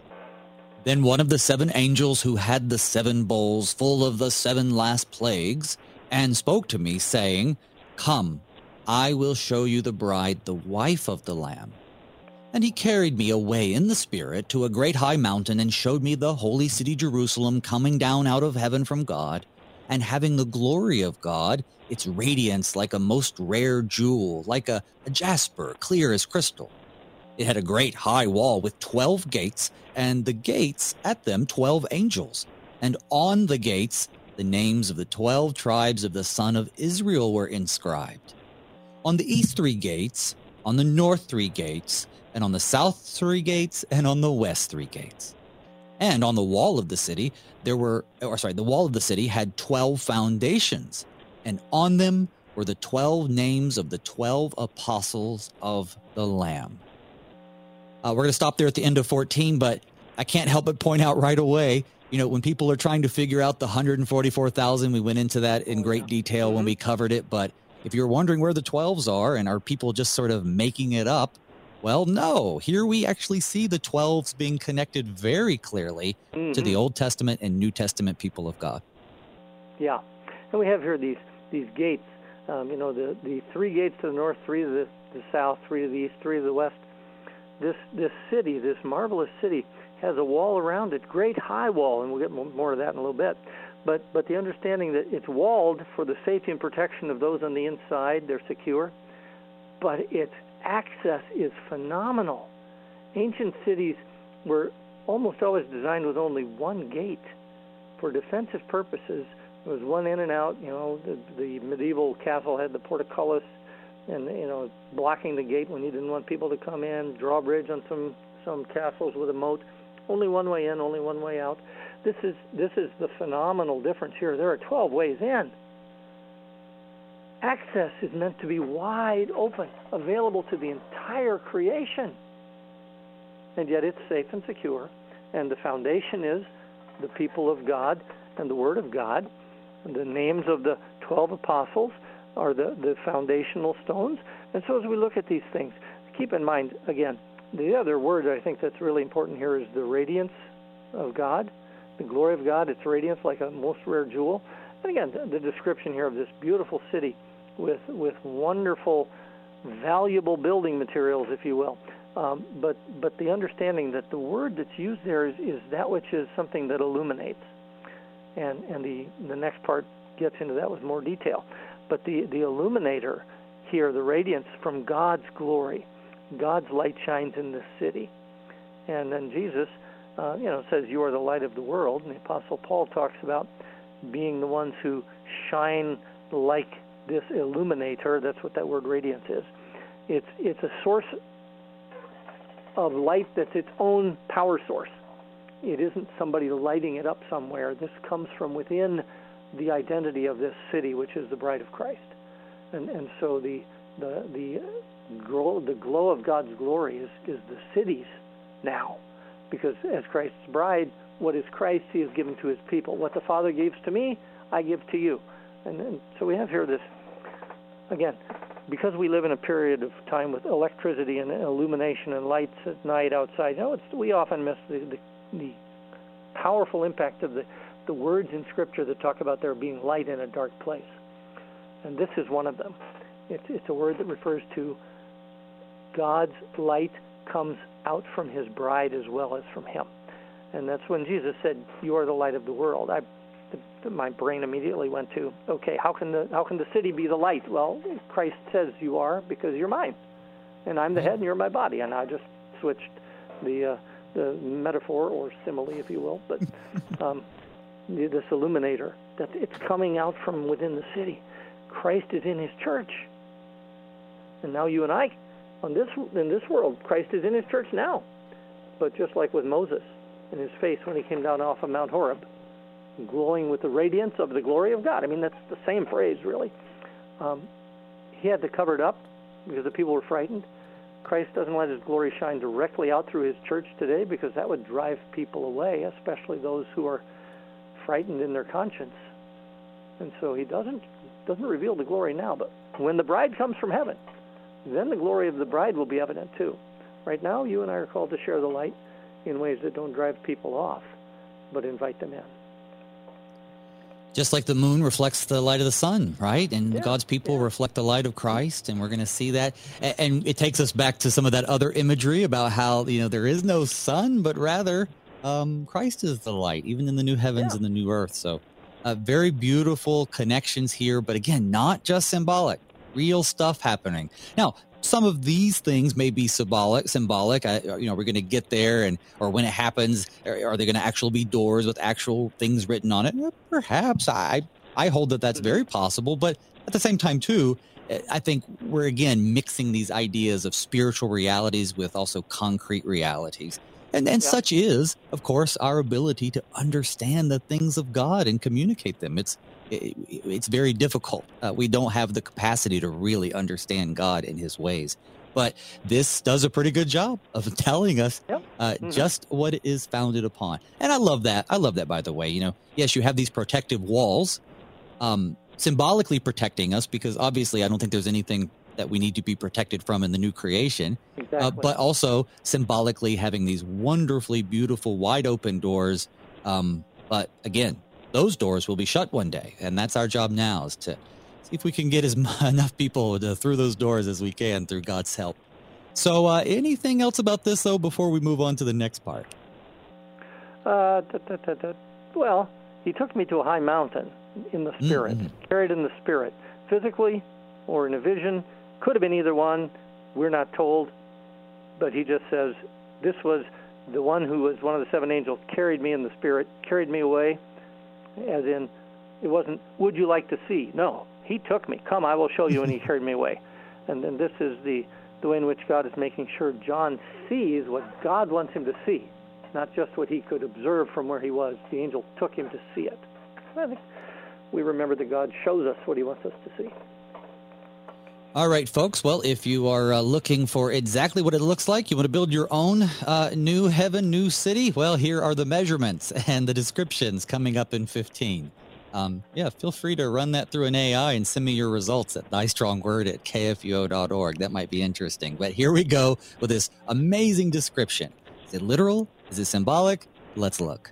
Then one of the seven angels who had the seven bowls full of the seven last plagues and spoke to me, saying, Come, I will show you the bride, the wife of the Lamb. And he carried me away in the Spirit to a great high mountain and showed me the holy city Jerusalem coming down out of heaven from God, and having the glory of God, its radiance like a most rare jewel, like a, a jasper, clear as crystal. It had a great high wall with twelve gates, and the gates at them twelve angels. And on the gates the names of the twelve tribes of the son of Israel were inscribed. On the east three gates, on the north three gates, and on the south three gates, and on the west three gates. And on the wall of the city, there were, or sorry, the wall of the city had twelve foundations, and on them were the twelve names of the twelve apostles of the Lamb. Uh, we're going to stop there at the end of fourteen, but I can't help but point out right away, you know, when people are trying to figure out the one hundred forty-four thousand, we went into that in great detail when we covered it, but if you're wondering where the twelves are and are people just sort of making it up, well, no. Here we actually see the twelves being connected very clearly mm-hmm. to the Old Testament and New Testament people of God. Yeah. And we have here these these gates, um, you know, the, the three gates to the north, three to the, the south, three to the east, three to the west. This this city, this marvelous city, has a wall around it, great high wall, and we'll get more of that in a little bit. But but the understanding that it's walled for the safety and protection of those on the inside, they're secure, but its access is phenomenal. Ancient cities were almost always designed with only one gate. For defensive purposes, there was one in and out. You know, the, the medieval castle had the portcullis, and you know, blocking the gate when you didn't want people to come in. Drawbridge on some some castles with a moat. Only one way in, only one way out. This is this is the phenomenal difference here. There are twelve ways in. Access is meant to be wide open, available to the entire creation. And yet it's safe and secure. And the foundation is the people of God and the Word of God. And the names of the twelve apostles are the, the foundational stones. And so as we look at these things, keep in mind, again, the other word I think that's really important here is the radiance of God, the glory of God, its radiance like a most rare jewel. And again, the, the description here of this beautiful city with with wonderful, valuable building materials, if you will. Um, but but the understanding that the word that's used there is, is that which is something that illuminates. And and the, the next part gets into that with more detail. But the, the illuminator here, the radiance from God's glory, God's light shines in this city. And then Jesus, uh, you know, says, you are the light of the world. And the Apostle Paul talks about being the ones who shine like this illuminator. That's what that word radiance is. It's it's a source of light that's its own power source. It isn't somebody lighting it up somewhere. This comes from within the identity of this city, which is the bride of Christ. And and so the the the glow, the glow of God's glory is, is the cities now. Because as Christ's bride, what is Christ, he has given to his people. What the Father gives to me, I give to you. And, and so we have here this, again, because we live in a period of time with electricity and illumination and lights at night outside, you know, it's, we often miss the, the, the powerful impact of the, the words in Scripture that talk about there being light in a dark place. And this is one of them. It's, it's a word that refers to God's light comes out from his bride as well as from him. And that's when Jesus said, you are the light of the world. I, the, my brain immediately went to, okay, how can the how can the city be the light? Well, Christ says you are because you're mine. And I'm the head and you're my body. And I just switched the uh, the metaphor or simile, if you will. But um, this illuminator, that it's coming out from within the city. Christ is in his church. And now you and I, on this in this world, Christ is in his church now. But just like with Moses in his face when he came down off of Mount Horeb, glowing with the radiance of the glory of God. I mean, that's the same phrase, really. Um, he had to cover it up because the people were frightened. Christ doesn't let his glory shine directly out through his church today because that would drive people away, especially those who are frightened in their conscience And so he doesn't doesn't reveal the glory now. But when the bride comes from heaven, then the glory of the bride will be evident too. Right now, you and I are called to share the light in ways that don't drive people off, but invite them in. Just like the moon reflects the light of the sun, right? And Yeah, God's people yeah. reflect the light of Christ, and we're going to see that. A- And it takes us back to some of that other imagery about how, you know, there is no sun, but rather um, Christ is the light, even in the new heavens Yeah. and the new earth. So uh, very beautiful connections here, but again, not just symbolic, real stuff happening. Now, some of these things may be symbolic. Symbolic, I, you know, we're going to get there, and or when it happens, are, are they going to actually be doors with actual things written on it? Well, perhaps. I I hold that that's very possible, but at the same time, too, I think we're again mixing these ideas of spiritual realities with also concrete realities, and and Yeah. such is, of course, our ability to understand the things of God and communicate them. It's it, it's very difficult. Uh, we don't have the capacity to really understand God and his ways. But this does a pretty good job of telling us Yep. uh, Mhm. just what it is founded upon. And I love that. I love that, by the way. You know, yes, you have these protective walls um, symbolically protecting us, because obviously I don't think there's anything that we need to be protected from in the new creation. Exactly. Uh, but also symbolically having these wonderfully beautiful, wide open doors. Um, but again, those doors will be shut one day. And that's our job now, is to see if we can get as mu- enough people to, through those doors as we can through God's help. So uh, anything else about this, though, before we move on to the next part? Uh, da, da, da, da. Well, he took me to a high mountain in the spirit, Mhm. carried in the spirit, physically or in a vision. Could have been either one. We're not told. But he just says, this was the one who was one of the seven angels, carried me in the spirit, carried me away, as in, it wasn't, would you like to see? No, he took me. Come, I will show you, and he carried me away. And then this is the, the way in which God is making sure John sees what God wants him to see, not just what he could observe from where he was. The angel took him to see it. I think we remember that God shows us what he wants us to see. All right, folks. Well, if you are uh, looking for exactly what it looks like, you want to build your own uh, new heaven, new city, well, here are the measurements and the descriptions coming up in fifteen. Um, yeah, feel free to run that through an A I and send me your results at thy strong word at k f u o dot org. That might be interesting. But here we go with this amazing description. Is it literal? Is it symbolic? Let's look.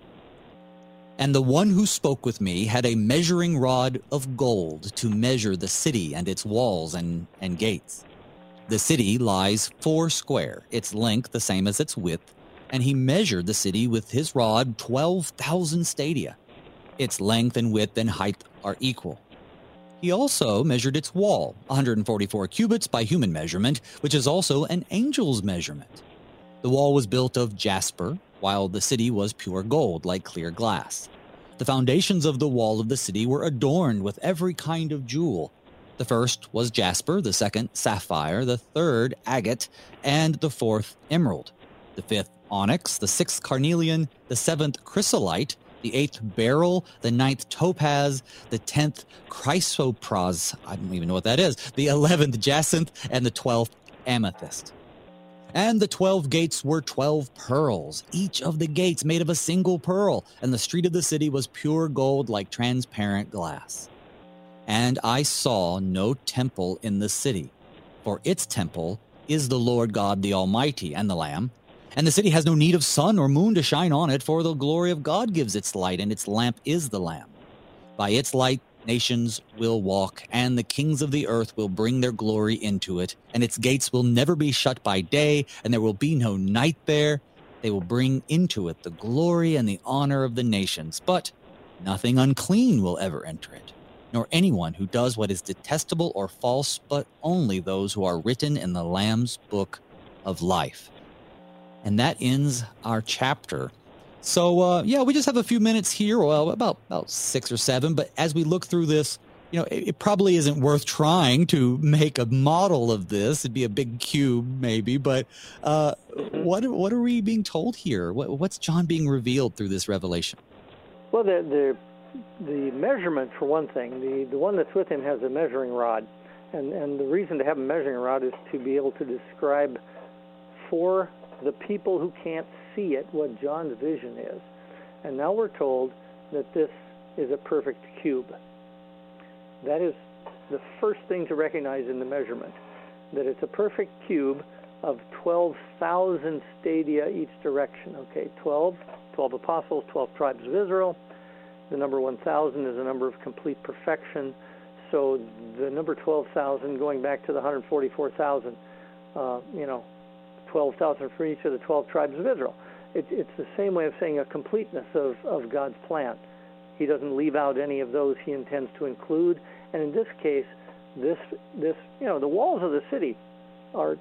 And the one who spoke with me had a measuring rod of gold to measure the city and its walls and, and gates. The city lies four square, its length the same as its width, and he measured the city with his rod twelve thousand stadia. Its length and width and height are equal. He also measured its wall, one hundred forty-four cubits by human measurement, which is also an angel's measurement. The wall was built of jasper, while the city was pure gold, like clear glass. The foundations of the wall of the city were adorned with every kind of jewel. The first was jasper, the second sapphire, the third agate, and the fourth emerald. The fifth onyx, the sixth carnelian, the seventh chrysolite, the eighth beryl, the ninth topaz, the tenth chrysoprase, I don't even know what that is, the eleventh jacinth, and the twelfth amethyst. And the twelve gates were twelve pearls, each of the gates made of a single pearl, and the street of the city was pure gold like transparent glass. And I saw no temple in the city, for its temple is the Lord God the Almighty and the Lamb. And the city has no need of sun or moon to shine on it, for the glory of God gives its light, and its lamp is the Lamb. By its light nations will walk, and the kings of the earth will bring their glory into it, and its gates will never be shut by day, and there will be no night there. They will bring into it the glory and the honor of the nations, but nothing unclean will ever enter it, nor anyone who does what is detestable or false, but only those who are written in the Lamb's book of life. And that ends our chapter. So, uh, yeah, we just have a few minutes here, well, about, about six or seven. But as we look through this, you know, it, it probably isn't worth trying to make a model of this. It'd be a big cube, maybe. But uh, what, what are we being told here? What, what's John being revealed through this revelation? Well, the the, the measurement, for one thing, the, the one that's with him has a measuring rod. And, and the reason to have a measuring rod is to be able to describe for the people who can't see it what John's vision is. And now we're told that this is a perfect cube. That is the first thing to recognize in the measurement, that it's a perfect cube of twelve thousand stadia each direction. Okay, twelve, twelve apostles, twelve tribes of Israel. The number one thousand is a number of complete perfection. So the number twelve thousand, going back to the one hundred forty-four thousand, uh, you know, twelve thousand for each of the twelve tribes of Israel. It, it's the same way of saying a completeness of, of God's plan. He doesn't leave out any of those he intends to include. And in this case, this, this you know, the walls of the city are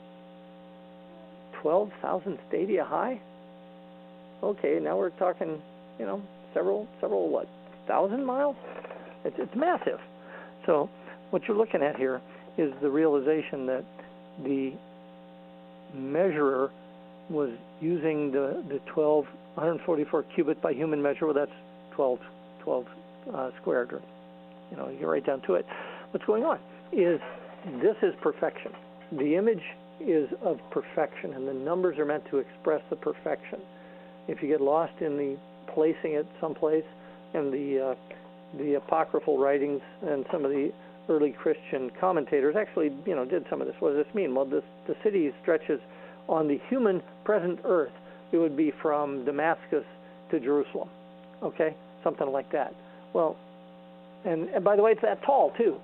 twelve thousand stadia high. Okay, now we're talking, you know, several, several, what, thousand miles? It's, it's massive. So what you're looking at here is the realization that the measurer was using the, the twelve, one hundred forty-four cubit by human measure. Well, that's twelve, twelve uh, squared, or, you know, you get right down to it. What's going on is this is perfection. The image is of perfection, and the numbers are meant to express the perfection. If you get lost in the placing it someplace, and the uh, the apocryphal writings and some of the early Christian commentators actually, you know, did some of this. What does this mean? Well, this, the city stretches on the human present earth. It would be from Damascus to Jerusalem, okay? Something like that. Well, and, and by the way, it's that tall, too.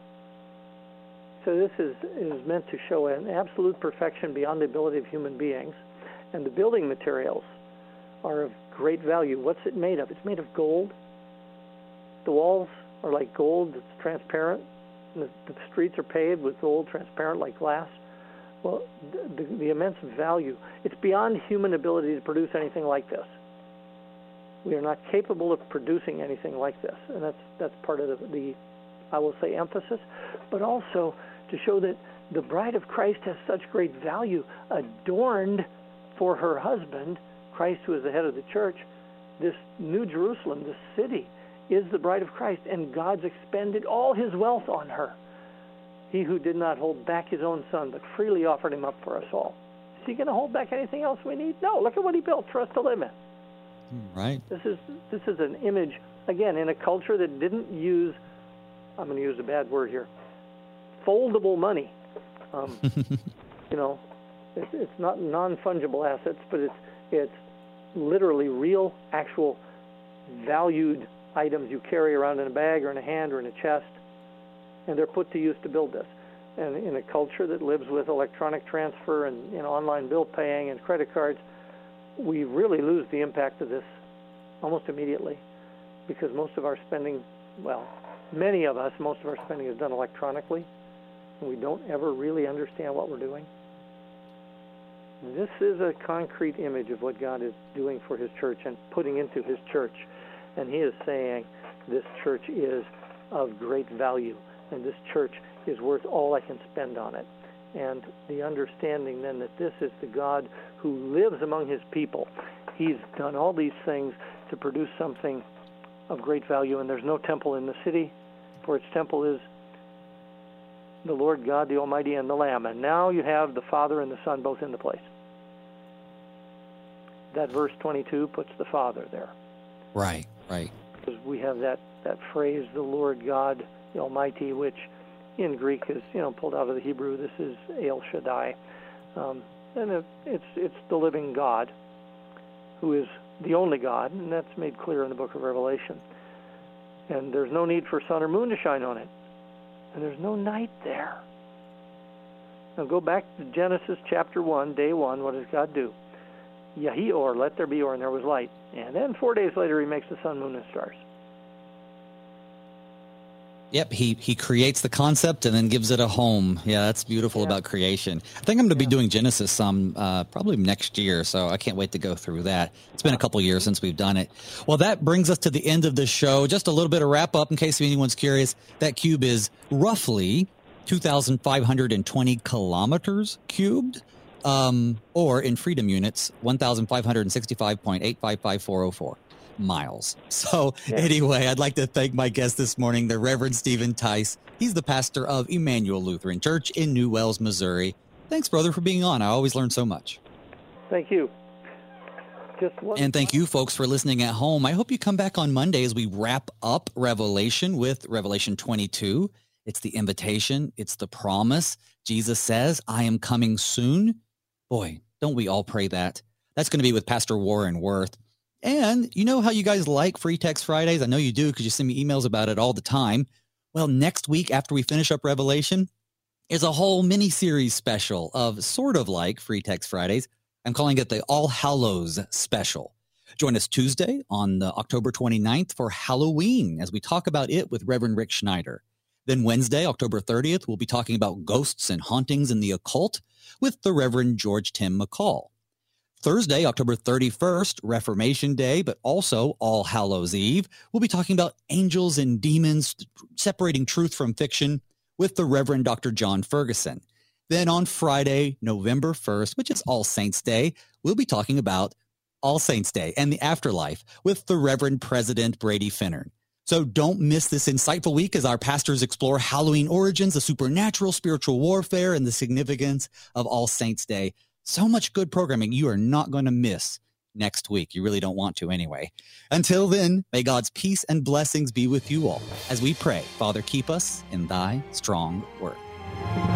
So this is, is meant to show an absolute perfection beyond the ability of human beings. And the building materials are of great value. What's it made of? It's made of gold. The walls are like gold. It's transparent. And the, the streets are paved with gold, transparent like glass. Well, the, the, the immense value. It's beyond human ability to produce anything like this. We are not capable of producing anything like this. And that's that's part of the, the I will say, emphasis, but also to show that the bride of Christ has such great value, adorned for her husband, Christ, who is the head of the church. This New Jerusalem, this city, is the bride of Christ, and God's expended all his wealth on her. He who did not hold back his own son, but freely offered him up for us all. Is he going to hold back anything else we need? No, look at what he built for us to live in. Right. This is this is an image, again, in a culture that didn't use, I'm going to use a bad word here, foldable money. Um, you know, it's, it's not non-fungible assets, but it's it's literally real, actual, valued items you carry around in a bag or in a hand or in a chest, and they're put to use to build this. And in a culture that lives with electronic transfer and, you know, online bill paying and credit cards, we really lose the impact of this almost immediately, because most of our spending, well, many of us, most of our spending is done electronically, and we don't ever really understand what we're doing. This is a concrete image of what God is doing for his church and putting into his church. And he is saying this church is of great value, and this church is worth all I can spend on it. And the understanding then that this is the God who lives among his people. He's done all these things to produce something of great value, and there's no temple in the city, for its temple is the Lord God, the Almighty, and the Lamb. And now you have the Father and the Son both in the place. That verse twenty-two puts the Father there. Right, right. Because we have that, that phrase, the Lord God, the Almighty, which in Greek is, you know, pulled out of the Hebrew. This is El Shaddai. Um, and it, it's it's the living God, who is the only God, and that's made clear in the book of Revelation. And there's no need for sun or moon to shine on it. And there's no night there. Now go back to Genesis chapter one, day one. What does God do? Yahi or, let there be or, and there was light. And then four days later, he makes the sun, moon, and stars. Yep, he he creates the concept and then gives it a home. Yeah, that's beautiful yeah. about creation. I think I'm going to be yeah. doing Genesis some uh, probably next year, so I can't wait to go through that. It's been a couple years since we've done it. Well, that brings us to the end of the show. Just a little bit of wrap up in case anyone's curious. That cube is roughly two thousand five hundred twenty kilometers cubed, um, or in freedom units, one thousand five hundred sixty-five point eight five five four oh four. Miles. So yeah. anyway, I'd like to thank my guest this morning, the Reverend Stephen Tice. He's the pastor of Emmanuel Lutheran Church in New Wells, Missouri. Thanks, brother, for being on. I always learn so much. Thank you. Just one and thank you, folks, for listening at home. I hope you come back on Monday as we wrap up Revelation with Revelation twenty-two. It's the invitation. It's the promise. Jesus says, I am coming soon. Boy, don't we all pray that? That's going to be with Pastor Warren Wirth. And you know how you guys like Free Text Fridays? I know you do because you send me emails about it all the time. Well, next week after we finish up Revelation is a whole mini-series special of sort of like Free Text Fridays. I'm calling it the All Hallows Special. Join us Tuesday on the October twenty-ninth for Halloween as we talk about it with Reverend Rick Schneider. Then Wednesday, October thirtieth, we'll be talking about ghosts and hauntings in the occult with the Reverend George Tim McCall. Thursday, October thirty-first, Reformation Day, but also All Hallows Eve, we'll be talking about angels and demons, separating truth from fiction with the Reverend Doctor John Ferguson. Then on Friday, November first, which is All Saints Day, we'll be talking about All Saints Day and the afterlife with the Reverend President Brady Finnern. So don't miss this insightful week as our pastors explore Halloween origins, the supernatural, spiritual warfare, and the significance of All Saints Day. So much good programming you are not going to miss next week. You really don't want to anyway. Until then, may God's peace and blessings be with you all. As we pray, Father, keep us in thy strong word.